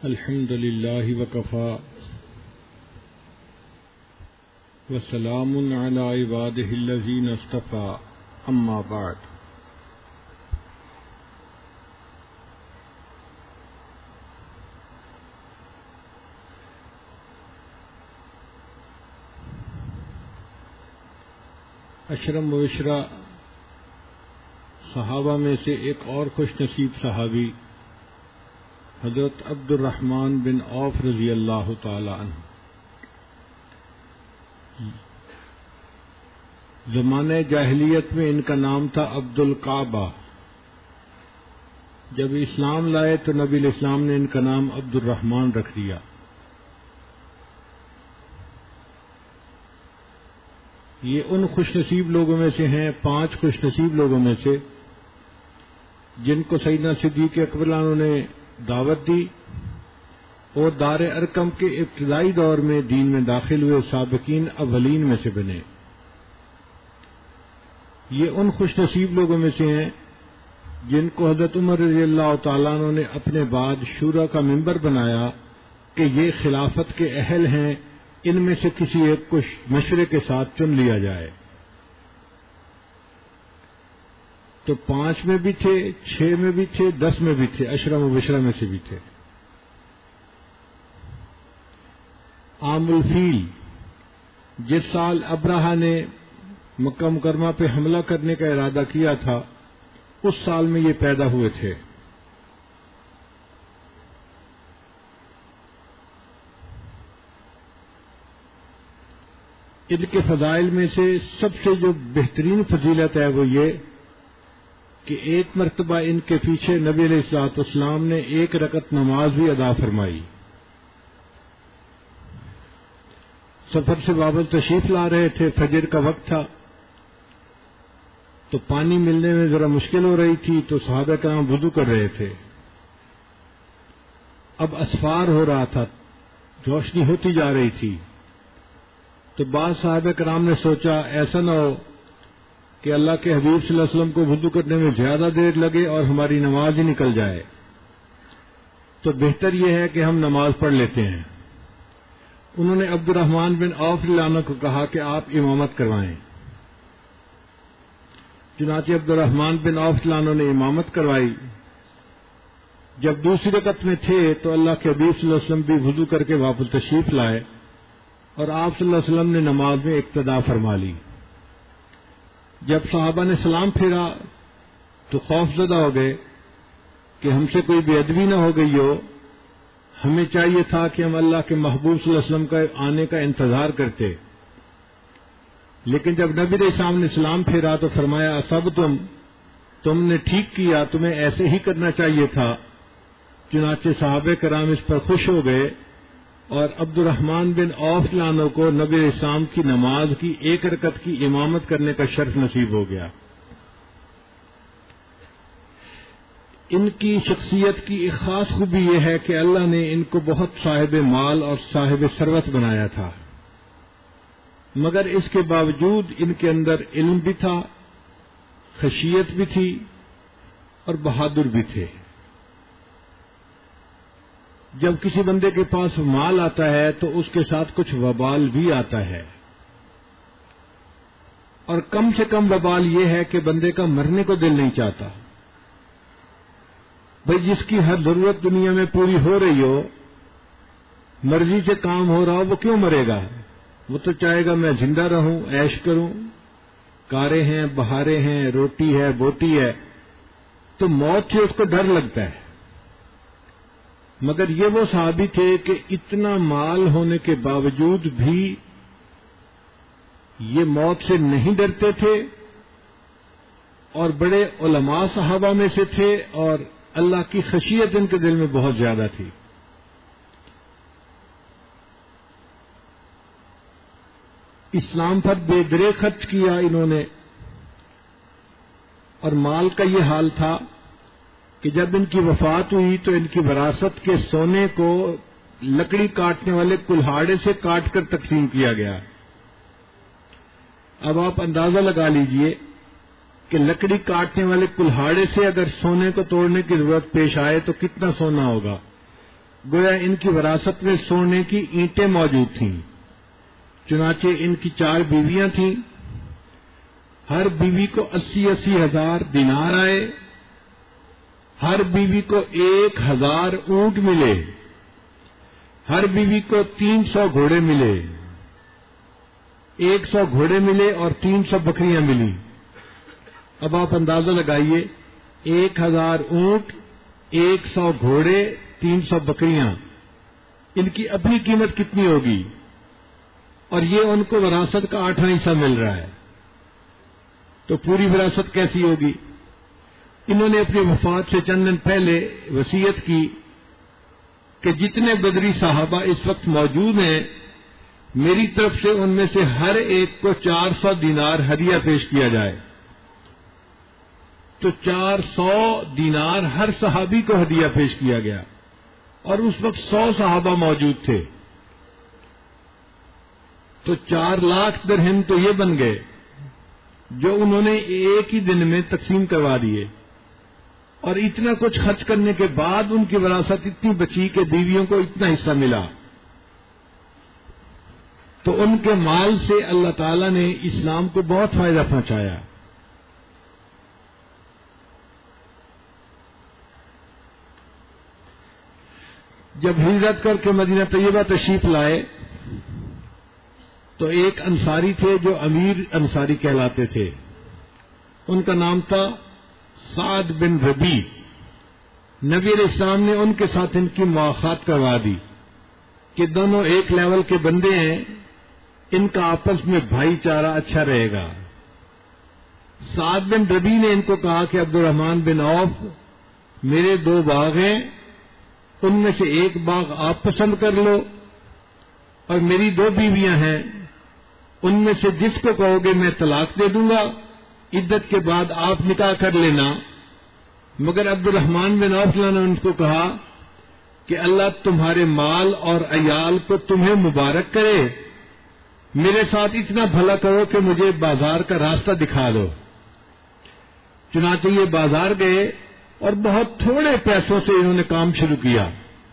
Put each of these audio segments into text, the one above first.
الحمد لله وكفى وسلام على عباده الذين اصطفى أما بعد اشرم وبشرا صحابہ میں سے ایک اور خوش نصیب صحابی حضرت عبد الرحمن بن عوف رضی اللہ تعالی عنہ زمانہ جاہلیت میں ان کا نام تھا عبد الکعبہ۔ جب اسلام لائے تو نبی علیہ السلام نے ان کا نام عبد الرحمن رکھ دیا۔ یہ ان خوش نصیب لوگوں میں سے ہیں، 5 خوش نصیب لوگوں میں سے، جن کو سیدنا صدیق اکبر عنہ نے دعوت دی اور دار ارقم کے ابتدائی دور میں دین میں داخل ہوئے سابقین اولین میں سے بنے۔ یہ ان خوش نصیب لوگوں میں سے ہیں جن کو حضرت عمر رضی اللہ تعالیٰ عنہ نے اپنے بعد شورا کا ممبر بنایا کہ یہ خلافت کے اہل ہیں، ان میں سے کسی ایک کو مشورے کے ساتھ چن لیا جائے۔ تو 5 میں بھی تھے، 6 میں بھی تھے، 10 میں بھی تھے، اشرم و بشرا میں سے بھی تھے۔ عام الفیل جس سال ابرہہ نے مکہ مکرمہ پہ حملہ کرنے کا ارادہ کیا تھا، اس سال میں یہ پیدا ہوئے تھے۔ ان کے فضائل میں سے سب سے جو بہترین فضیلت ہے وہ یہ کہ ایک مرتبہ ان کے پیچھے نبی علیہ الصلوۃ والسلام نے 1 رکعت نماز بھی ادا فرمائی۔ سفر سے واپس تشریف لا رہے تھے، فجر کا وقت تھا، تو پانی ملنے میں ذرا مشکل ہو رہی تھی، تو صحابہ کرام وضو کر رہے تھے۔ اب اسفار ہو رہا تھا، روشنی ہوتی جا رہی تھی، تو بعض صحابہ کرام نے سوچا ایسا نہ ہو کہ اللہ کے حبیب صلی اللہ علیہ وسلم کو وضو کرنے میں زیادہ دیر لگے اور ہماری نماز ہی نکل جائے، تو بہتر یہ ہے کہ ہم نماز پڑھ لیتے ہیں۔ انہوں نے عبد الرحمن بن عوف رضی اللہ عنہ کو کہا کہ آپ امامت کروائیں۔ چنانچہ عبد الرحمن بن عوف رضی اللہ عنہ نے امامت کروائی۔ جب دوسری رکعت میں تھے تو اللہ کے حبیب صلی اللہ علیہ وسلم بھی وضو کر کے واپس تشریف لائے اور آپ صلی اللہ علیہ وسلم نے نماز میں اقتدا فرما لی۔ جب صحابہ نے سلام پھیرا تو خوف زدہ ہو گئے کہ ہم سے کوئی بے ادبی نہ ہو گئی ہو، ہمیں چاہیے تھا کہ ہم اللہ کے محبوب صلی اللہ علیہ وسلم کا آنے کا انتظار کرتے۔ لیکن جب نبی علیہ السلام نے سلام پھیرا تو فرمایا سب تم نے ٹھیک کیا، تمہیں ایسے ہی کرنا چاہیے تھا۔ چنانچہ صحابہ کرام اس پر خوش ہو گئے اور عبد الرحمن بن عوف رضی اللہ عنہ کو نبی علیہ السلام کی نماز کی 1 رکعت کی امامت کرنے کا شرف نصیب ہو گیا۔ ان کی شخصیت کی ایک خاص خوبی یہ ہے کہ اللہ نے ان کو بہت صاحب مال اور صاحب ثروت بنایا تھا، مگر اس کے باوجود ان کے اندر علم بھی تھا، خشیت بھی تھی اور بہادر بھی تھے۔ جب کسی بندے کے پاس مال آتا ہے تو اس کے ساتھ کچھ وبال بھی آتا ہے، اور کم سے کم وبال یہ ہے کہ بندے کا مرنے کو دل نہیں چاہتا۔ بھئی جس کی ہر ضرورت دنیا میں پوری ہو رہی ہو، مرضی سے کام ہو رہا ہو، وہ کیوں مرے گا؟ وہ تو چاہے گا میں زندہ رہوں، عیش کروں، کاریں ہیں، بہاریں ہیں، روٹی ہے، بوٹی ہے، تو موت سے اس کو ڈر لگتا ہے۔ مگر یہ وہ صحابی تھے کہ اتنا مال ہونے کے باوجود بھی یہ موت سے نہیں ڈرتے تھے، اور بڑے علماء صحابہ میں سے تھے، اور اللہ کی خشیت ان کے دل میں بہت زیادہ تھی۔ اسلام پر بے درے خرچ کیا انہوں نے، اور مال کا یہ حال تھا کہ جب ان کی وفات ہوئی تو ان کی وراثت کے سونے کو لکڑی کاٹنے والے کلہاڑے سے کاٹ کر تقسیم کیا گیا۔ اب آپ اندازہ لگا لیجئے کہ لکڑی کاٹنے والے کلہاڑے سے اگر سونے کو توڑنے کی ضرورت پیش آئے تو کتنا سونا ہوگا۔ گویا ان کی وراثت میں سونے کی اینٹیں موجود تھیں۔ چنانچہ ان کی 4 بیویاں تھیں، ہر بیوی کو 80 ہزار دینار آئے، ہر بیوی کو 1000 اونٹ ملے، ہر بیوی کو 300 گھوڑے ملے، 100 گھوڑے ملے اور 300 بکریاں ملی۔ اب آپ اندازہ لگائیے، 1000 اونٹ، 100 گھوڑے، 300 بکریاں، ان کی اپنی قیمت کتنی ہوگی؟ اور یہ ان کو وراثت کا 8واں حصہ مل رہا ہے، تو پوری وراثت کیسی ہوگی؟ انہوں نے اپنی وفات سے چند دن پہلے وصیت کی کہ جتنے بدری صحابہ اس وقت موجود ہیں، میری طرف سے ان میں سے ہر ایک کو 400 دینار ہدیہ پیش کیا جائے۔ تو 400 دینار ہر صحابی کو ہدیہ پیش کیا گیا، اور اس وقت 100 صحابہ موجود تھے، تو 4 لاکھ درہم تو یہ بن گئے جو انہوں نے ایک ہی دن میں تقسیم کروا دیے، اور اتنا کچھ خرچ کرنے کے بعد ان کی وراثت اتنی بچی کہ بیویوں کو اتنا حصہ ملا۔ تو ان کے مال سے اللہ تعالیٰ نے اسلام کو بہت فائدہ پہنچایا۔ جب ہجرت کر کے مدینہ طیبہ تشریف لائے تو ایک انصاری تھے جو امیر انصاری کہلاتے تھے، ان کا نام تھا سعد بن ربیع۔ نبی علیہ السلام نے ان کے ساتھ ان کی مواخات کروا دی کہ دونوں ایک لیول کے بندے ہیں، ان کا آپس میں بھائی چارہ اچھا رہے گا۔ سعد بن ربیع نے ان کو کہا کہ عبد الرحمن بن عوف، میرے 2 باغ ہیں، ان میں سے ایک باغ آپ پسند کر لو، اور میری 2 بیویاں ہیں، ان میں سے جس کو کہو گے میں طلاق دے دوں گا، عدت کے بعد آپ نکاح کر لینا۔ مگر عبد الرحمن بن عوف نے ان کو کہا کہ اللہ تمہارے مال اور عیال کو تمہیں مبارک کرے، میرے ساتھ اتنا بھلا کرو کہ مجھے بازار کا راستہ دکھا دو۔ چنانچہ یہ بازار گئے اور بہت تھوڑے پیسوں سے انہوں نے کام شروع کیا۔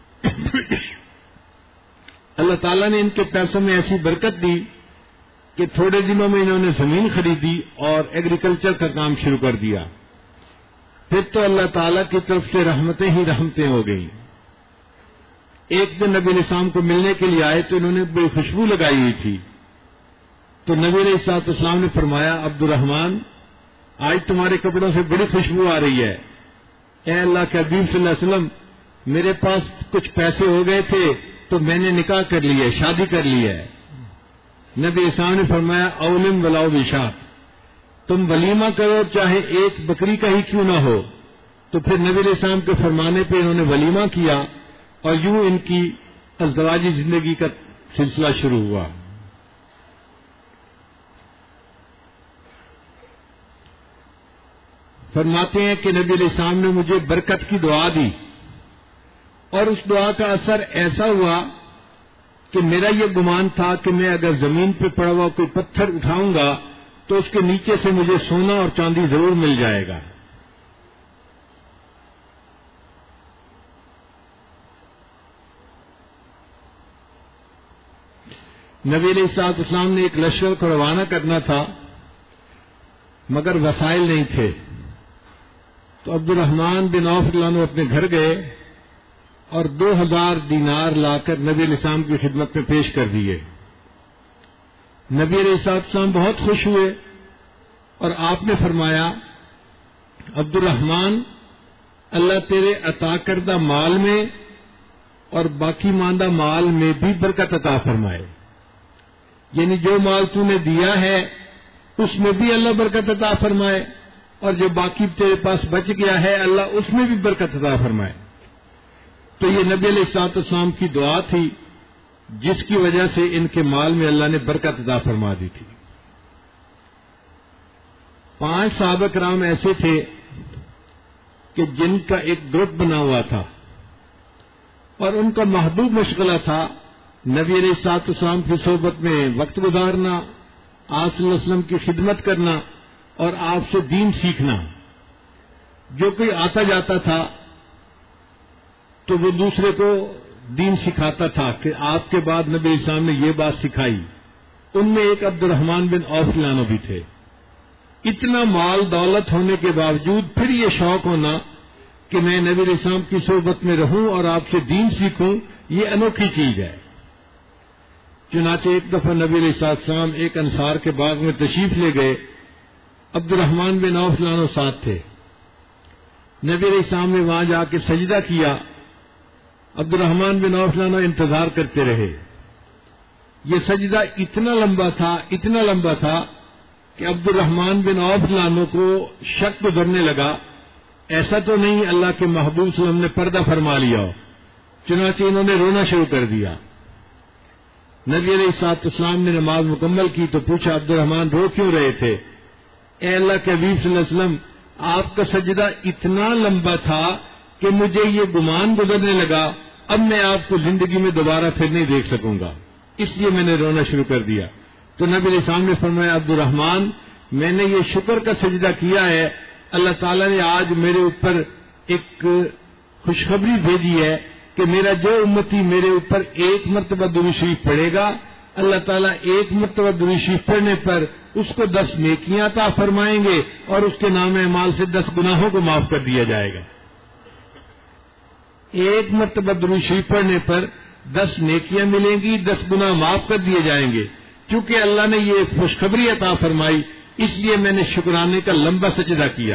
اللہ تعالیٰ نے ان کے پیسوں میں ایسی برکت دی کہ تھوڑے دنوں میں انہوں نے زمین خریدی اور ایگریکلچر کا کام شروع کر دیا۔ پھر تو اللہ تعالیٰ کی طرف سے رحمتیں ہی رحمتیں ہو گئیں۔ ایک دن نبی علیہ السلام کو ملنے کے لیے آئے تو انہوں نے بڑی خوشبو لگائی ہوئی تھی، تو نبی علیہ السلام نے فرمایا، عبد الرحمن، آج تمہارے کپڑوں سے بڑی خوشبو آ رہی ہے۔ اے اللہ کے حبیب صلی اللہ علیہ وسلم، میرے پاس کچھ پیسے ہو گئے تھے تو میں نے نکاح کر لی ہے، شادی کر لی ہے۔ نبی اسلام نے فرمایا، اولم ولاؤ بشات، تم ولیمہ کرو چاہے ایک بکری کا ہی کیوں نہ ہو۔ تو پھر نبی علیہ السلام کے فرمانے پہ انہوں نے ولیمہ کیا، اور یوں ان کی ازدواجی زندگی کا سلسلہ شروع ہوا۔ فرماتے ہیں کہ نبی علیہ السلام نے مجھے برکت کی دعا دی، اور اس دعا کا اثر ایسا ہوا کہ میرا یہ گمان تھا کہ میں اگر زمین پہ پڑا ہوا کوئی پتھر اٹھاؤں گا تو اس کے نیچے سے مجھے سونا اور چاندی ضرور مل جائے گا۔ نبی علیہ السلام نے ایک لشکر کو روانہ کرنا تھا، مگر وسائل نہیں تھے، تو عبد الرحمن بن عوف رضی اللہ عنہ اپنے گھر گئے اور 2000 دینار لا کر نبی علیہ السلام کی خدمت میں پیش کر دیے۔ نبی علیہ السلام بہت خوش ہوئے اور آپ نے فرمایا، عبد الرحمن، اللہ تیرے عطا کردہ مال میں اور باقی ماندہ مال میں بھی برکت عطا فرمائے، یعنی جو مال تو نے دیا ہے اس میں بھی اللہ برکت عطا فرمائے، اور جو باقی تیرے پاس بچ گیا ہے اللہ اس میں بھی برکت عطا فرمائے۔ تو یہ نبی علیہ السلام کی دعا تھی جس کی وجہ سے ان کے مال میں اللہ نے برکت عطا فرما دی تھی۔ 5 صحابہ کرام ایسے تھے کہ جن کا ایک گروپ بنا ہوا تھا اور ان کا محبوب مشغلہ تھا نبی علیہ السلام کی صحبت میں وقت گزارنا، آپ صلی اللہ علیہ وسلم کی خدمت کرنا اور آپ سے دین سیکھنا۔ جو کوئی آتا جاتا تھا تو وہ دوسرے کو دین سکھاتا تھا کہ آپ کے بعد نبی اسلام نے یہ بات سکھائی، ان میں ایک عبد الرحمن بن عوف لانو بھی تھے۔ اتنا مال دولت ہونے کے باوجود پھر یہ شوق ہونا کہ میں نبی علیہ السلام کی صحبت میں رہوں اور آپ سے دین سیکھوں، یہ انوکھی چیز ہے۔ چنانچہ ایک دفعہ نبی علیہ السلام ایک انصار کے باغ میں تشریف لے گئے، عبد الرحمن بن عوف لانو ساتھ تھے۔ نبی علیہ السلام نے وہاں جا کے سجدہ کیا، عبد الرحمن بن عوف لانو انتظار کرتے رہے۔ یہ سجدہ اتنا لمبا تھا کہ عبد الرحمن بن عوف لانو کو شک گزرنے لگا، ایسا تو نہیں اللہ کے محبوب صلی اللہ علیہ وسلم نے پردہ فرما لیا ہو۔ چنانچہ انہوں نے رونا شروع کر دیا۔ نبی علیہ السلام نے نماز مکمل کی تو پوچھا، عبد الرحمن رو کیوں رہے تھے؟ اے اللہ کے حبیب صلی اللہ علیہ وسلم، آپ کا سجدہ اتنا لمبا تھا کہ مجھے یہ گمان گزرنے لگا اب میں آپ کو زندگی میں دوبارہ پھر نہیں دیکھ سکوں گا، اس لیے میں نے رونا شروع کر دیا۔ تو نبی علیہ السلام نے فرمایا، عبد الرحمن، میں نے یہ شکر کا سجدہ کیا ہے، اللہ تعالیٰ نے آج میرے اوپر ایک خوشخبری بھیجی ہے کہ میرا جو امتی میرے اوپر ایک مرتبہ درود شریف پڑھے گا، اللہ تعالیٰ ایک مرتبہ درود شریف پڑھنے پر اس کو 10 نیکیاں عطا فرمائیں گے اور اس کے نام اعمال سے 10 گناہوں کو معاف کر دیا جائے گا۔ ایک مرتبہ درود شریف پڑھنے پر 10 نیکیاں ملیں گی، 10 گناہ معاف کر دیے جائیں گے۔ چونکہ اللہ نے یہ خوشخبری عطا فرمائی، اس لیے میں نے شکرانے کا لمبا سجدہ کیا۔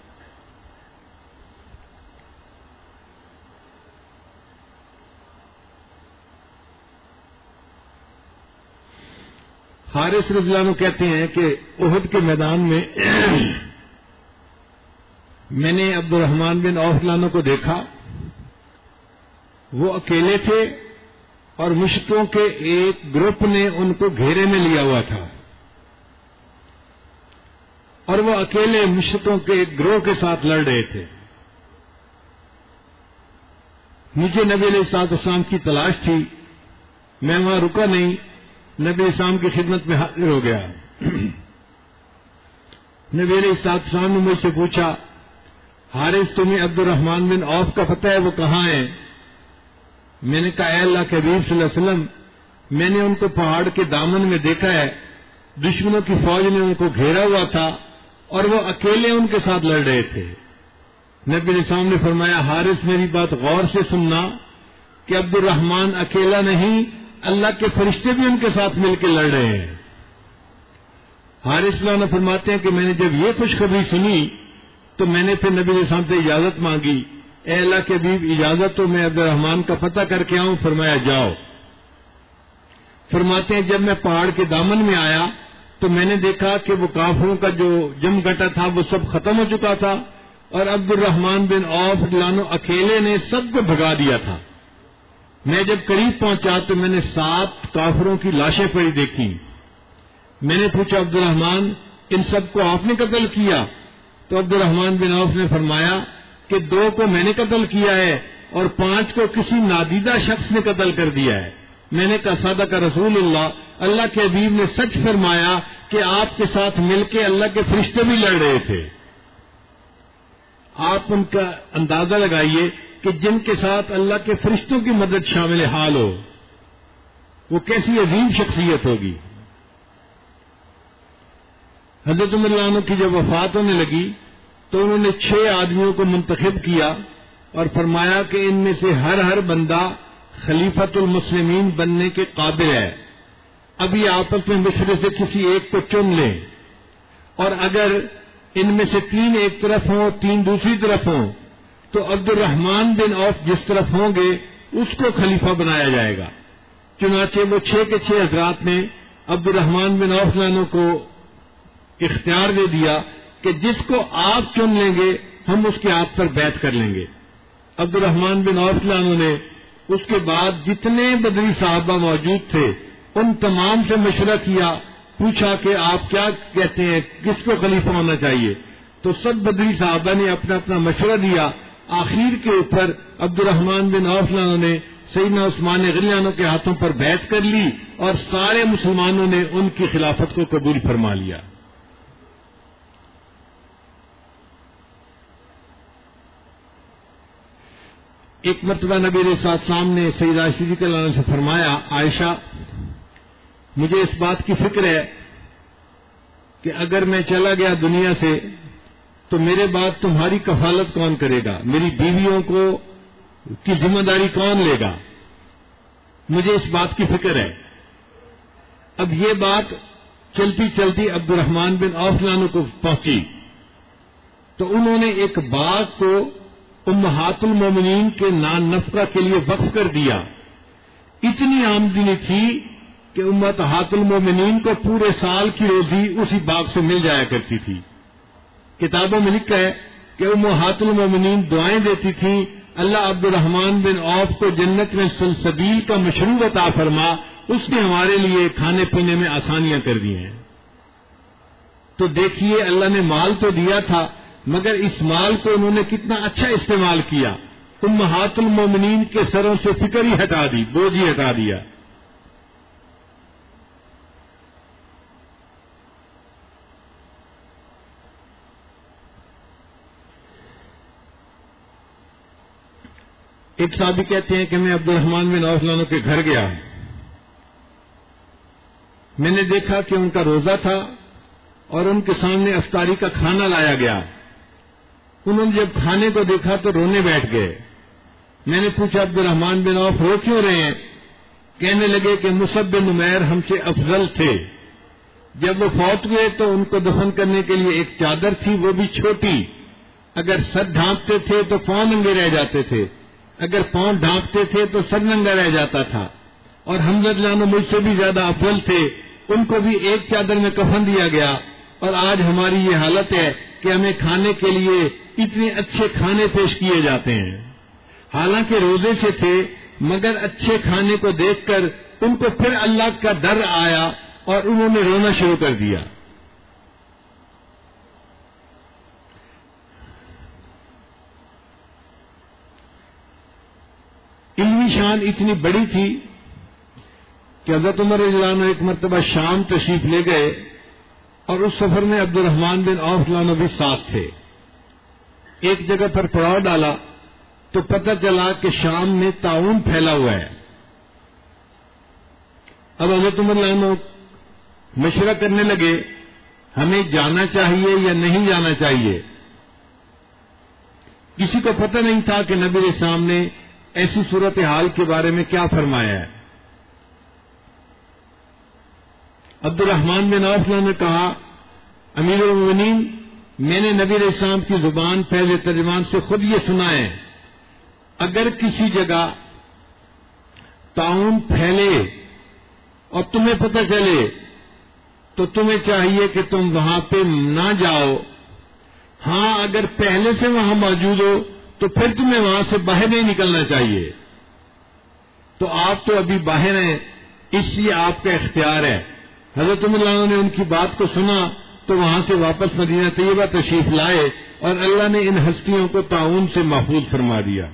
حارث رضی اللہ عنہ کہتے ہیں کہ احد کے میدان میں میں نے عبد الرحمن بن عوف لانو کو دیکھا، وہ اکیلے تھے اور مشرکوں کے ایک گروپ نے ان کو گھیرے میں لیا ہوا تھا، اور وہ اکیلے مشرکوں کے ایک گروہ کے ساتھ لڑ رہے تھے۔ مجھے نبی علیہ السلام کی تلاش تھی، میں وہاں رکا نہیں، نبی علیہ السلام کی خدمت میں حاضر ہو گیا۔ نبی علیہ السلام نے مجھ سے پوچھا، حارث تمہیں عبد الرحمن بن عوف کا پتہ ہے، وہ کہاں ہے؟ میں نے کہا، اے اللہ کے حبیب صلی اللہ علیہ وسلم، میں نے ان کو پہاڑ کے دامن میں دیکھا ہے، دشمنوں کی فوج نے ان کو گھیرا ہوا تھا اور وہ اکیلے ان کے ساتھ لڑ رہے تھے۔ نبی علیہ السلام نے فرمایا، حارث میری بات غور سے سننا کہ عبد الرحمن اکیلا نہیں، اللہ کے فرشتے بھی ان کے ساتھ مل کے لڑ رہے ہیں۔ حارث نے فرماتے ہیں کہ میں نے جب یہ خوشخبری سنی تو میں نے پھر نبی علیہ السلام سے اجازت مانگی، اے اللہ کے حبیب اجازت تو میں عبد الرحمن کا پتہ کر کے آؤں؟ فرمایا جاؤ۔ فرماتے ہیں جب میں پہاڑ کے دامن میں آیا تو میں نے دیکھا کہ وہ کافروں کا جو جم گٹا تھا وہ سب ختم ہو چکا تھا اور عبد الرحمن بن عوف لانو اکیلے نے سب کو بھگا دیا تھا۔ میں جب قریب پہنچا تو میں نے 7 کافروں کی لاشیں پڑی دیکھی۔ میں نے پوچھا، عبد الرحمن، ان سب کو آپ نے قتل کیا؟ تو عبد الرحمن بن عوف نے فرمایا کہ 2 کو میں نے قتل کیا ہے اور 5 کو کسی نادیدہ شخص نے قتل کر دیا ہے۔ میں نے کہا، صدق رسول اللہ کے حبیب نے سچ فرمایا کہ آپ کے ساتھ مل کے اللہ کے فرشتے بھی لڑ رہے تھے۔ آپ ان کا اندازہ لگائیے کہ جن کے ساتھ اللہ کے فرشتوں کی مدد شامل حال ہو، وہ کیسی عظیم شخصیت ہوگی۔ حضرت عمر رضی اللہ عنہ کی جب وفات ہونے لگی تو انہوں نے 6 آدمیوں کو منتخب کیا اور فرمایا کہ ان میں سے ہر بندہ خلیفۃ المسلمین بننے کے قابل ہے، ابھی آپس میں مشورے سے کسی ایک کو چن لیں، اور اگر ان میں سے 3 ایک طرف ہوں 3 دوسری طرف ہوں تو عبد الرحمن بن عوف جس طرف ہوں گے اس کو خلیفہ بنایا جائے گا۔ چنانچہ وہ 6 کے 6 حضرات نے عبد الرحمن بن عوف لانو کو اختیار دے دیا کہ جس کو آپ چن لیں گے ہم اس کے ہاتھ پر بیعت کر لیں گے۔ عبد الرحمن بن عوف لانو نے اس کے بعد جتنے بدری صحابہ موجود تھے ان تمام سے مشورہ کیا، پوچھا کہ آپ کیا کہتے ہیں، کس کو خلیفہ ہونا چاہیے؟ تو سب بدری صحابہ نے اپنا اپنا مشورہ دیا۔ آخر کے اوپر عبد الرحمن بن عوف لانو نے سیدنا عثمان غنی عنہ کے ہاتھوں پر بیعت کر لی اور سارے مسلمانوں نے ان کی خلافت کو قبول فرما لیا۔ ایک مرتبہ نبی علیہ السلام نے سیدہ عائشہ رضی اللہ عنہا سے فرمایا، عائشہ مجھے اس بات کی فکر ہے کہ اگر میں چلا گیا دنیا سے تو میرے بعد تمہاری کفالت کون کرے گا، میری بیویوں کو کی ذمہ داری کون لے گا، مجھے اس بات کی فکر ہے۔ اب یہ بات چلتی چلتی عبد الرحمن بن عوف عنہ کو پہنچی تو انہوں نے ایک باغ کو امہات المومنین کے نان نفقہ کے لیے وقف کر دیا۔ اتنی آمدنی تھی کہ امہات المومنین کو پورے سال کی روزی اسی باغ سے مل جایا کرتی تھی۔ کتابوں میں لکھا ہے کہ امہات المومنین دعائیں دیتی تھیں، اللہ عبد الرحمن بن عوف کو جنت میں سلسبیل کا مشروب عطا فرما، اس نے ہمارے لیے کھانے پینے میں آسانیاں کر دی ہیں۔ تو دیکھیے اللہ نے مال تو دیا تھا مگر اس مال کو انہوں نے کتنا اچھا استعمال کیا، امہات المومنین کے سروں سے فکر ہی ہٹا دی، بوجھ ہی ہٹا دیا۔ ایک صحابی کہتے ہیں کہ میں عبد الرحمن بن عوف عنہ کے گھر گیا، میں نے دیکھا کہ ان کا روزہ تھا اور ان کے سامنے افطاری کا کھانا لایا گیا۔ انہوں نے جب کھانے کو دیکھا تو رونے بیٹھ گئے۔ میں نے پوچھا عبد الرحمن بن عوف رو کیوں رہے ہیں؟ کہنے لگے کہ مصعب بن عمیر ہم سے افضل تھے، جب وہ فوت ہوئے تو ان کو دفن کرنے کے لیے ایک چادر تھی، وہ بھی چھوٹی، اگر سر ڈھانپتے تھے تو پاؤں ننگے رہ جاتے تھے، اگر پاؤں ڈھانپتے تھے تو سر ننگا رہ جاتا تھا، اور حمزہ جانو مجھ سے بھی زیادہ افضل تھے، ان کو بھی ایک چادر میں کفن دیا گیا، اور آج ہماری یہ حالت ہے کہ ہمیں کھانے کے لیے اتنے اچھے کھانے پیش کیے جاتے ہیں۔ حالانکہ روزے سے تھے مگر اچھے کھانے کو دیکھ کر ان کو پھر اللہ کا ڈر آیا اور انہوں نے رونا شروع کر دیا۔ علمی شان اتنی بڑی تھی کہ حضرت عمر رضی اللہ عنہ ایک مرتبہ شام تشریف لے گئے اور اس سفر میں عبد الرحمن بن عوف عنہ بھی ساتھ تھے۔ ایک جگہ پر پڑاؤ ڈالا تو پتہ چلا کہ شام میں طاعون پھیلا ہوا ہے۔ اب حضرت عمر عنہ مشورہ کرنے لگے ہمیں جانا چاہیے یا نہیں جانا چاہیے۔ کسی کو پتہ نہیں تھا کہ نبی علیہ السلام نے ایسی صورتحال کے بارے میں کیا فرمایا ہے۔ عبد الرحمن بن عوف نے کہا امیر المومنین میں نے نبی علیہ السلام کی زبان پہلے ترجمان سے خود یہ سنا ہے، اگر کسی جگہ طاعون پھیلے اور تمہیں پتہ چلے تو تمہیں چاہیے کہ تم وہاں پہ نہ جاؤ، ہاں اگر پہلے سے وہاں موجود ہو تو پھر تمہیں وہاں سے باہر نہیں نکلنا چاہیے۔ تو آپ تو ابھی باہر ہیں، اس لیے آپ کا اختیار ہے۔ حضرت عمر نے ان کی بات کو سنا تو وہاں سے واپس مدینہ طیبہ تشریف لائے اور اللہ نے ان ہستیوں کو طاعون سے محفوظ فرما دیا۔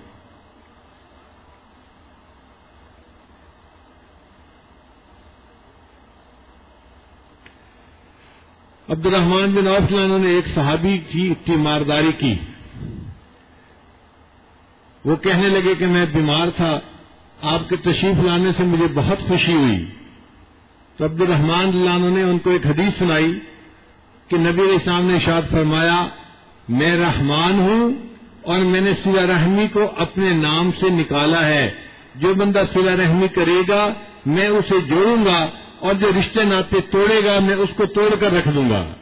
عبد الرحمن بن عوف نے ایک صحابی کی تیمارداری کی، وہ کہنے لگے کہ میں بیمار تھا، آپ کے تشریف لانے سے مجھے بہت خوشی ہوئی۔ تو عبد الرحمن عنہ نے ان کو ایک حدیث سنائی کہ نبی علیہ السلام نے ارشاد فرمایا میں رحمان ہوں اور میں نے صلہ رحمی کو اپنے نام سے نکالا ہے، جو بندہ صلہ رحمی کرے گا میں اسے جوڑوں گا اور جو رشتے ناطے توڑے گا میں اس کو توڑ کر رکھ دوں گا۔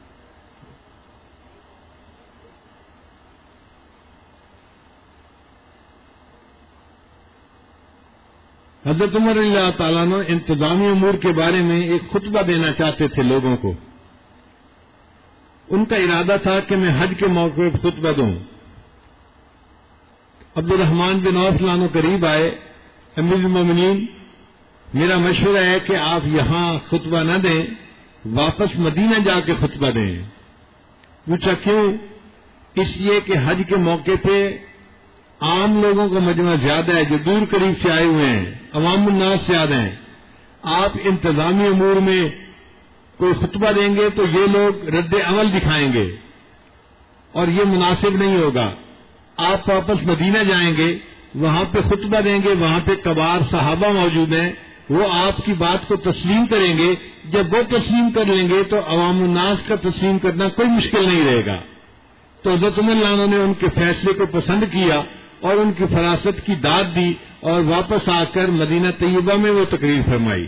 حضرت عمر رضی اللہ تعالیٰ عنہ انتظامی امور کے بارے میں ایک خطبہ دینا چاہتے تھے لوگوں کو۔ ان کا ارادہ تھا کہ میں حج کے موقع پر خطبہ دوں۔ عبد الرحمن بن عوف عنہ قریب آئے، امیر المومنین میرا مشورہ ہے کہ آپ یہاں خطبہ نہ دیں، واپس مدینہ جا کے خطبہ دیں۔ پوچھا کیوں؟ اس لیے کہ حج کے موقع پہ عام لوگوں کا مجمع زیادہ ہے جو دور قریب سے آئے ہوئے ہیں، عوام الناس زیادہ ہیں، آپ انتظامی امور میں کوئی خطبہ دیں گے تو یہ لوگ رد عمل دکھائیں گے اور یہ مناسب نہیں ہوگا۔ آپ واپس مدینہ جائیں گے، وہاں پہ خطبہ دیں گے، وہاں پہ کبار صحابہ موجود ہیں، وہ آپ کی بات کو تسلیم کریں گے. جب وہ تسلیم کر لیں گے تو عوام الناس کا تسلیم کرنا کوئی مشکل نہیں رہے گا. تو حضرت عمر رضی اللہ عنہ نے ان کے فیصلے کو پسند کیا اور ان کی فراست کی داد دی اور واپس آ کر مدینہ طیبہ میں وہ تقریر فرمائی.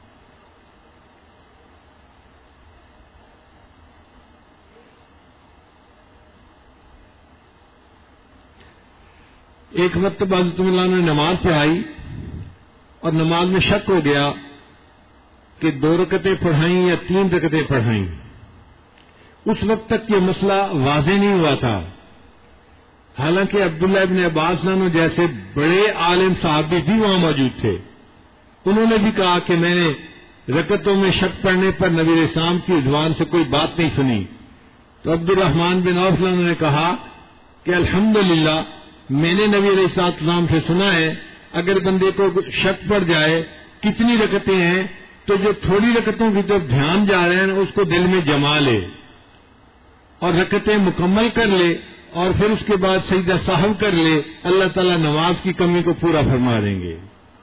ایک مرتبہ حضرت عمر رضی اللہ عنہ نے نماز پڑھائی اور نماز میں شک ہو گیا کہ 2 رکعتیں پڑھائیں یا 3 رکعتیں پڑھائیں. اس وقت تک یہ مسئلہ واضح نہیں ہوا تھا. حالانکہ عبداللہ ابن عباس عنہ جیسے بڑے عالم صحابی بھی وہاں موجود تھے. انہوں نے بھی کہا کہ میں نے رکعتوں میں شک پڑنے پر نبی علیہ السلام کی زبان سے کوئی بات نہیں سنی. تو عبد الرحمن بن عوف نے کہا کہ الحمدللہ میں نے نبی علیہ السلام سے سنا ہے اگر بندے کو شک پڑ جائے کتنی رکعتیں ہیں تو جو تھوڑی رکعتوں کی طرف دھیان جا رہے ہیں اس کو دل میں جما لے اور رکعتیں مکمل کر لے اور پھر اس کے بعد سجدہ سہو کر لے. اللہ تعالیٰ نماز کی کمی کو پورا فرما دیں گے.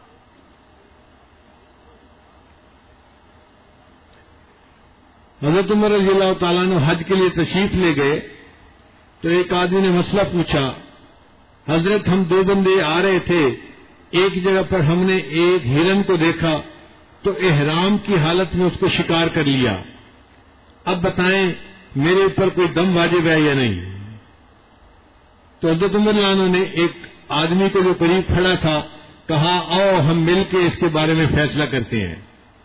حضرت عمر رضی اللہ تعالیٰ نے حج کے لیے تشریف لے گئے تو ایک آدمی نے مسئلہ پوچھا، حضرت ہم 2 بندے آ رہے تھے، ایک جگہ پر ہم نے ایک ہرن کو دیکھا تو احرام کی حالت میں اس کو شکار کر لیا، اب بتائیں میرے اوپر کوئی دم واجب ہے یا نہیں؟ تو حضرت عمر رضی اللہ عنہ نے ایک آدمی کو جو قریب کھڑا تھا کہا آؤ ہم مل کے اس کے بارے میں فیصلہ کرتے ہیں.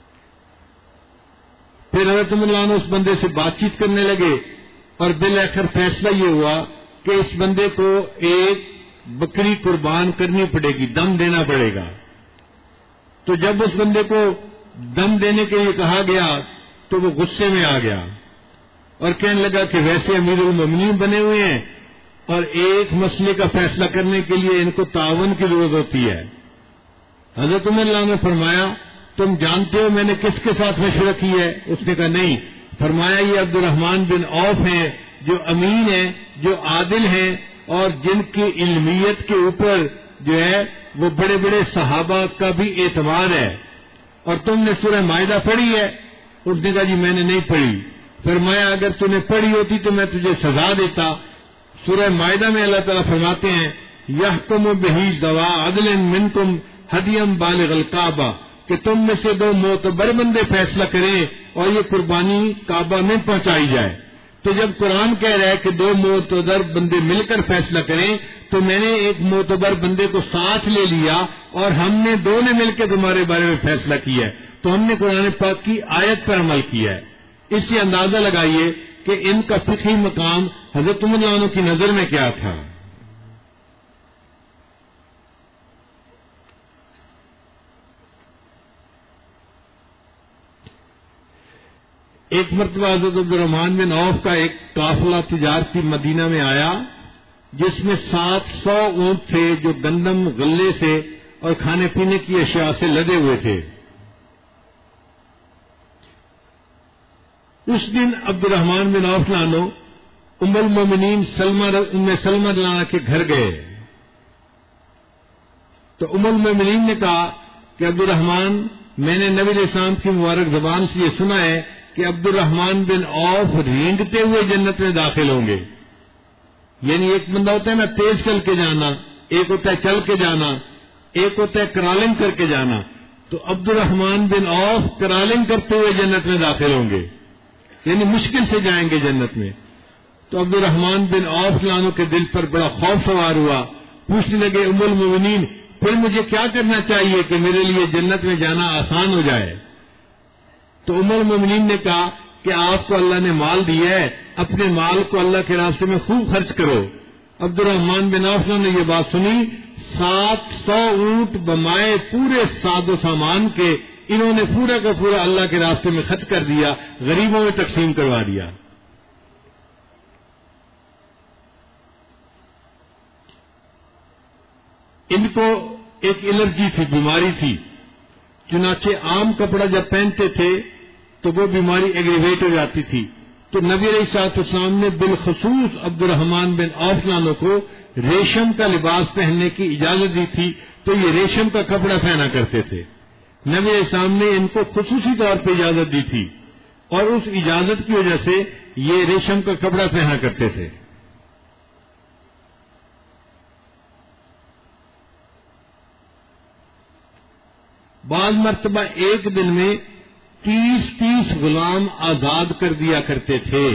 پھر حضرت عمر رضی اللہ عنہ اس بندے سے بات چیت کرنے لگے اور بالآخر فیصلہ یہ ہوا کہ اس بندے کو ایک بکری قربان کرنی پڑے گی، دم دینا پڑے گا. تو جب اس بندے کو دم دینے کے لیے کہا گیا تو وہ غصے میں آ گیا اور کہنے لگا کہ ویسے امیر المومنین بنے ہوئے ہیں اور ایک مسئلے کا فیصلہ کرنے کے لیے ان کو تعاون کی ضرورت ہوتی ہے. حضرت عمر رضی اللہ عنہ نے فرمایا تم جانتے ہو میں نے کس کے ساتھ مشورہ کی ہے؟ اس نے کہا نہیں. فرمایا یہ عبد الرحمن بن عوف ہیں جو امین ہیں، جو عادل ہیں اور جن کی علمیت کے اوپر جو ہے وہ بڑے بڑے صحابہ کا بھی اعتماد ہے. اور تم نے سورہ مائدہ پڑھی ہے؟ اس نے کہا جی میں نے نہیں پڑھی. فرمایا اگر تم نے پڑھی ہوتی تو میں تجھے سزا دیتا. سورہ مائدہ میں اللہ تعالیٰ فرماتے ہیں یحکم بہ ذوی عدل منکم ہدیا بالغ الکعبہ کہ تم میں سے 2 معتبر بندے فیصلہ کریں اور یہ قربانی کعبہ میں پہنچائی جائے. تو جب قرآن کہہ رہا ہے کہ 2 معتبر بندے مل کر فیصلہ کریں تو میں نے ایک معتبر بندے کو ساتھ لے لیا اور ہم نے 2 نے مل کے تمہارے بارے میں فیصلہ کیا ہے. تو ہم نے قرآن پاک کی آیت پر عمل کیا ہے. اس سے اندازہ لگائیے کہ ان کا فقہی مقام حضرت عمر رضی اللہ عنہ کی نظر میں کیا تھا. ایک مرتبہ حضرت عبد الرحمن بن عوف کا ایک قافلہ تجارتی مدینہ میں آیا جس میں 700 اونٹ تھے جو گندم غلے سے اور کھانے پینے کی اشیاء سے لدے ہوئے تھے. اس دن عبد الرحمن بن عوف عنہ ام المومنین سلمہ رضی اللہ عنہا کے گھر گئے تو ام المومنین نے کہا کہ عبد الرحمن میں نے نبی علیہ السلام کی مبارک زبان سے یہ سنا ہے کہ عبد الرحمن بن عوف رینگتے ہوئے جنت میں داخل ہوں گے. یعنی ایک بندہ ہوتا ہے نا تیز چل کے جانا، ایک ہوتا ہے چل کے جانا، ایک ہوتا ہے کرالنگ کر کے جانا. تو عبد الرحمن بن عوف کرالنگ کرتے ہوئے جنت میں داخل ہوں گے، یعنی مشکل سے جائیں گے جنت میں. تو عبد الرحمن بن عوف لانو کے دل پر بڑا خوف سوار ہوا. پوچھنے لگے ام المومنین پھر مجھے کیا کرنا چاہیے کہ میرے لیے جنت میں جانا آسان ہو جائے؟ تو ام المومنین نے کہا کہ آپ کو اللہ نے مال دیا ہے، اپنے مال کو اللہ کے راستے میں خوب خرچ کرو. عبد الرحمن بن عوف نے یہ بات سنی. 700 اونٹ بمائے پورے ساز و سامان کے انہوں نے پورا کا پورا اللہ کے راستے میں خرچ کر دیا، غریبوں میں تقسیم کروا دیا. ان کو ایک الرجی تھی، بیماری تھی، چنانچہ عام کپڑا جب پہنتے تھے تو وہ بیماری ایگریویٹ ہو جاتی تھی. تو نبی علیہ السلام نے بالخصوص عبد الرحمن بن عوف عنہ کو ریشم کا لباس پہننے کی اجازت دی تھی، تو یہ ریشم کا کپڑا پہنا کرتے تھے۔ نبی علیہ السلام نے ان کو خصوصی طور پہ اجازت دی تھی اور اس اجازت کی وجہ سے یہ ریشم کا کپڑا پہنا کرتے تھے۔ بعض مرتبہ ایک دن میں 30 غلام آزاد کر دیا کرتے تھے۔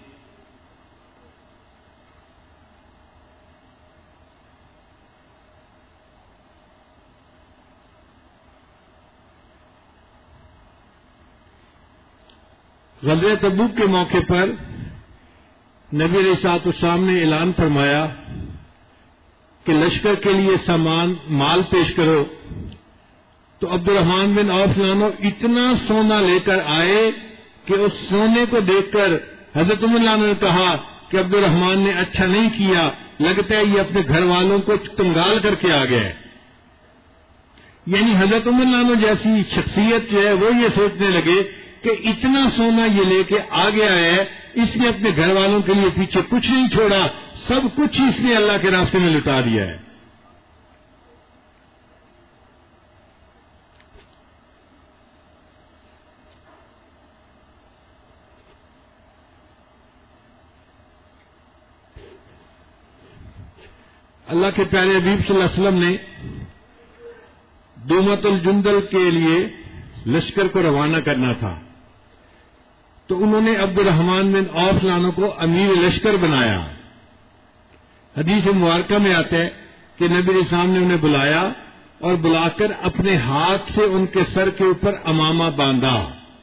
غزوہ تبوک کے موقع پر نبی علیہ السلام نے اعلان فرمایا کہ لشکر کے لیے سامان مال پیش کرو، تو عبد الرحمن بن عوف عنہ اتنا سونا لے کر آئے کہ اس سونے کو دیکھ کر حضرت عمر عنہ نے کہا کہ عبد الرحمن نے اچھا نہیں کیا، لگتا ہے یہ اپنے گھر والوں کو کنگال کر کے آ گیا ہے۔ یعنی حضرت عمر عنہ جیسی شخصیت جو ہے وہ یہ سوچنے لگے کہ اتنا سونا یہ لے کے آ گیا ہے، اس نے اپنے گھر والوں کے لیے پیچھے کچھ نہیں چھوڑا، سب کچھ اس نے اللہ کے راستے میں لٹا دیا ہے۔ اللہ کے پیارے حبیب صلی اللہ علیہ وسلم نے دومت الجندل کے لیے لشکر کو روانہ کرنا تھا، تو انہوں نے عبد الرحمن بن عوف عنہ کو امیر لشکر بنایا۔ حدیث مبارکہ میں آتا ہے کہ نبی علیہ السلام نے انہیں بلایا اور بلا کر اپنے ہاتھ سے ان کے سر کے اوپر امامہ باندھا۔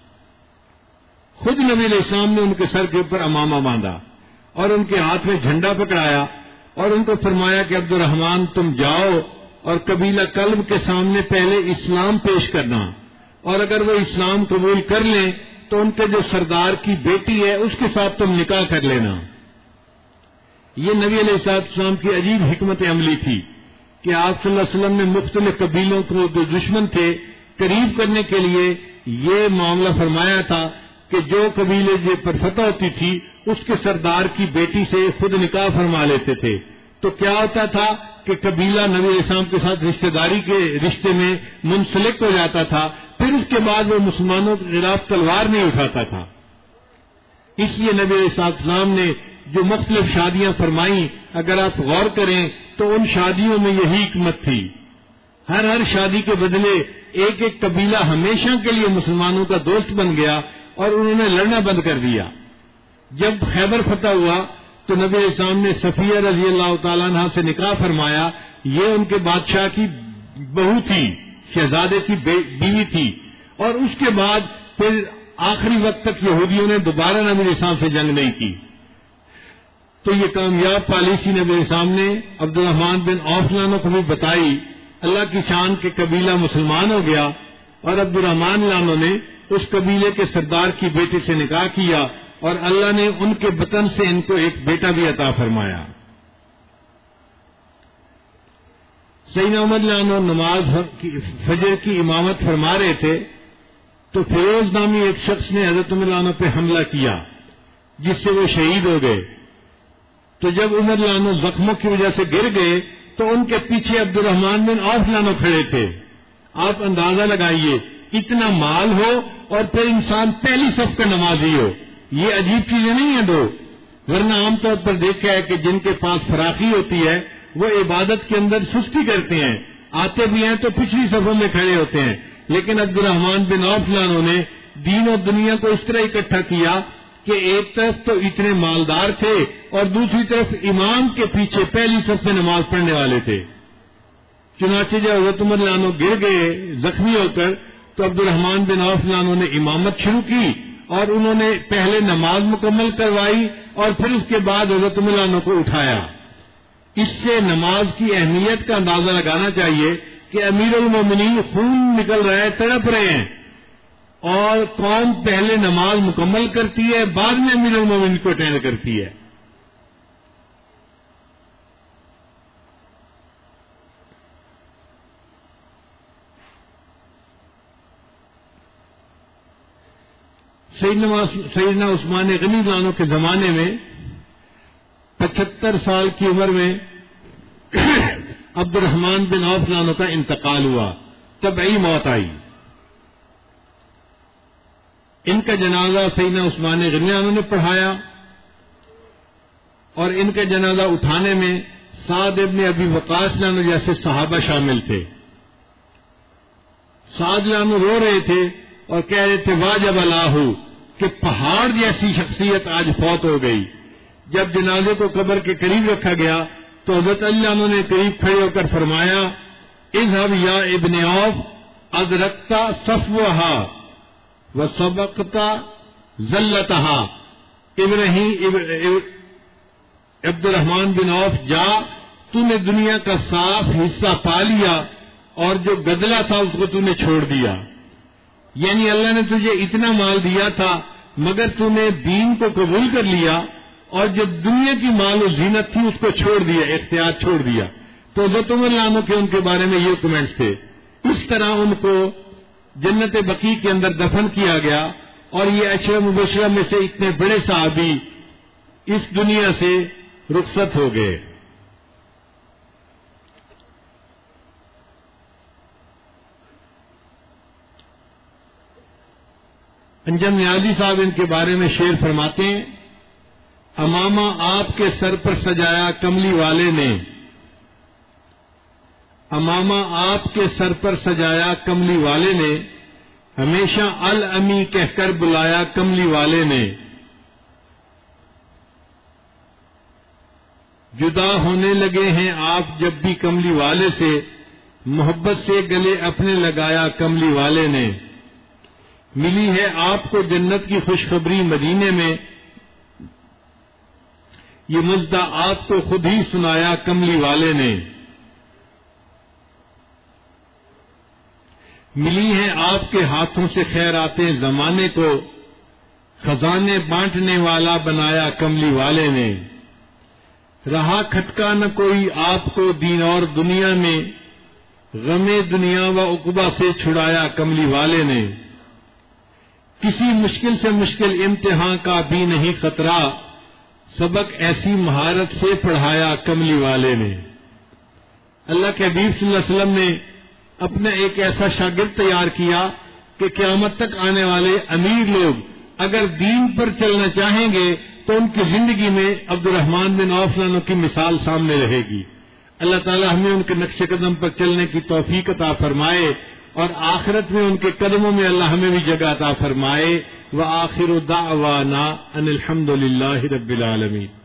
خود نبی علیہ السلام نے ان کے سر کے اوپر امامہ باندھا اور ان کے ہاتھ میں جھنڈا پکڑایا اور ان کو فرمایا کہ عبد الرحمن تم جاؤ اور قبیلہ کلب کے سامنے پہلے اسلام پیش کرنا، اور اگر وہ اسلام قبول کر لیں تو ان کے جو سردار کی بیٹی ہے اس کے ساتھ تم نکاح کر لینا۔ یہ نبی علیہ السلام کی عجیب حکمت عملی تھی کہ آپ صلی اللہ علیہ وسلم نے مختلف قبیلوں کو جو دشمن تھے قریب کرنے کے لیے یہ معاملہ فرمایا تھا کہ جو قبیلے پر فتح ہوتی تھی اس کے سردار کی بیٹی سے خود نکاح فرما لیتے تھے، تو کیا ہوتا تھا کہ قبیلہ نبی علیہ السلام کے ساتھ رشتہ داری کے رشتے میں منسلک ہو جاتا تھا، پھر اس کے بعد وہ مسلمانوں کے خلاف تلوار نہیں اٹھاتا تھا۔ اس لیے نبی علیہ السلام نے جو مختلف شادیاں فرمائیں اگر آپ غور کریں تو ان شادیوں میں یہی حکمت تھی۔ ہر شادی کے بدلے ایک ایک قبیلہ ہمیشہ کے لیے مسلمانوں کا دوست بن گیا اور انہوں نے لڑنا بند کر دیا۔ جب خیبر فتح ہوا تو نبی علیہ السلام نے صفیہ رضی اللہ تعالیٰ عنہ سے نکاح فرمایا، یہ ان کے بادشاہ کی بہو تھی، شہزادے کی بیوی تھی، اور اس کے بعد پھر آخری وقت تک یہودیوں نے دوبارہ نبی علیہ السلام سے جنگ نہیں کی۔ تو یہ کامیاب پالیسی نبی علیہ السلام نے عبد الرحمن بن عوف عنہ کو بھی بتائی۔ اللہ کی شان کے قبیلہ مسلمان ہو گیا اور عبد الرحمن عنہ نے اس قبیلے کے سردار کی بیٹی سے نکاح کیا اور اللہ نے ان کے بطن سے ان کو ایک بیٹا بھی عطا فرمایا۔ سیدنا عمر عنہ نماز فجر کی امامت فرما رہے تھے تو فیروز نامی ایک شخص نے حضرت عمر عنہ پہ حملہ کیا جس سے وہ شہید ہو گئے۔ تو جب عمر عنہ زخموں کی وجہ سے گر گئے تو ان کے پیچھے عبد الرحمن بن عوف عنہ کھڑے تھے۔ آپ اندازہ لگائیے، اتنا مال ہو اور پھر انسان پہلی صف کا نمازی ہو، یہ عجیب چیزیں نہیں ہیں دو، ورنہ عام طور پر دیکھا ہے کہ جن کے پاس فراخی ہوتی ہے وہ عبادت کے اندر سستی کرتے ہیں، آتے بھی ہیں تو پچھلی صفوں میں کھڑے ہوتے ہیں، لیکن عبد الرحمن بن عوف عنہ نے دین و دنیا کو اس طرح اکٹھا کیا کہ ایک طرف تو اتنے مالدار تھے اور دوسری طرف امام کے پیچھے پہلی صف میں نماز پڑھنے والے تھے۔ چنانچہ جب حضرت عمر عنہ گر گئے زخمی ہو کر تو عبد الرحمن بن عوف عنہ نے امامت شروع کی اور انہوں نے پہلے نماز مکمل کروائی اور پھر اس کے بعد حضرت عمر عنہ کو اٹھایا۔ اس سے نماز کی اہمیت کا اندازہ لگانا چاہیے کہ امیر المومنین خون نکل رہا ہے، تڑپ رہے ہیں، اور قوم پہلے نماز مکمل کرتی ہے، بعد میں امیر المومنین کو اٹینڈ کرتی ہے۔ سیدنا عثمان غنی لانو کے زمانے میں 75 سال کی عمر میں عبد الرحمن بن عوف لانو کا انتقال ہوا، طبعی موت آئی۔ ان کا جنازہ سیدنا عثمان غنی لانو نے پڑھایا، اور ان کا جنازہ اٹھانے میں سعد ابن ابی وقاص لانو جیسے صحابہ شامل تھے۔ سعد لانو رو رہے تھے اور کہہ رہے تھے واجب اللہ کہ پہاڑ جیسی شخصیت آج فوت ہو گئی۔ جب جنازے کو قبر کے قریب رکھا گیا تو حضرت علی عنہ نے قریب کھڑے ہو کر فرمایا اذهب یا ابن عوف ادرکت صفوها وسبقت ذلتها۔ عبد الرحمن بن عوف جا، تو نے دنیا کا صاف حصہ پا لیا اور جو گدلا تھا اس کو تو نے چھوڑ دیا۔ یعنی اللہ نے تجھے اتنا مال دیا تھا مگر تو نے دین کو قبول کر لیا اور جو دنیا کی مال و زینت تھی اس کو چھوڑ دیا، اختیار چھوڑ دیا۔ تو حضرت عمر عنہ کے ان کے بارے میں یہ کمنٹس تھے۔ اس طرح ان کو جنت بقیع کے اندر دفن کیا گیا، اور یہ عشرہ مبشرہ میں سے اتنے بڑے صحابی اس دنیا سے رخصت ہو گئے۔ انجم نیازی صاحب ان کے بارے میں شعر فرماتے ہیں امامہ آپ کے سر پر سجایا کملی والے نے، امامہ آپ کے سر پر سجایا کملی والے نے، ہمیشہ الامی کہہ کر بلایا کملی والے نے، جدا ہونے لگے ہیں آپ جب بھی کملی والے سے، محبت سے گلے اپنے لگایا کملی والے نے، ملی ہے آپ کو جنت کی خوشخبری مدینے میں، یہ مجدہ آپ کو خود ہی سنایا کملی والے نے، ملی ہے آپ کے ہاتھوں سے خیراتیں زمانے کو، خزانے بانٹنے والا بنایا کملی والے نے، رہا کھٹکا نہ کوئی آپ کو دین اور دنیا میں، غم دنیا و عقبہ سے چھڑایا کملی والے نے، کسی مشکل سے مشکل امتحان کا بھی نہیں خطرہ، سبق ایسی مہارت سے پڑھایا کملی والے نے۔ اللہ کے حبیب صلی اللہ علیہ وسلم نے اپنا ایک ایسا شاگرد تیار کیا کہ قیامت تک آنے والے امیر لوگ اگر دین پر چلنا چاہیں گے تو ان کی زندگی میں عبد الرحمن بن عوف عنہ کی مثال سامنے رہے گی۔ اللہ تعالی ہمیں ان کے نقش قدم پر چلنے کی توفیق عطا فرمائے، اور آخرت میں ان کے قدموں میں اللہ ہمیں بھی جگہ عطا فرمائے۔ وآخر دعوانا ان الحمد للہ رب العالمین۔